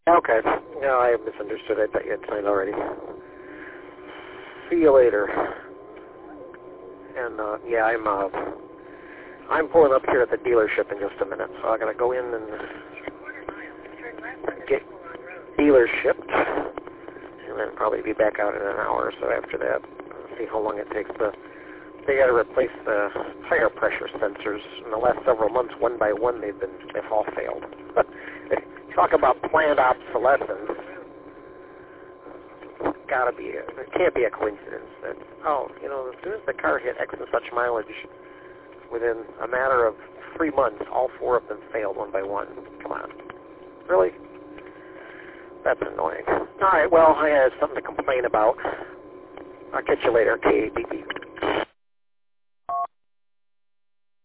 Okay. No, I misunderstood. I thought you had signed already. See you later. And yeah, I'm pulling up here at the dealership in just a minute, so I gotta go in and get dealers shipped, and then probably be back out in an hour or so after that. See how long it takes to. They got to replace the tire pressure sensors. In the last several months, one by one, they've all failed. Talk about planned obsolescence. It can't be a coincidence that, as soon as the car hit X and such mileage, within a matter of 3 months, all 4 of them failed one by one. Come on. Really? That's annoying. All right, well, I have something to complain about. I'll catch you later, KABB.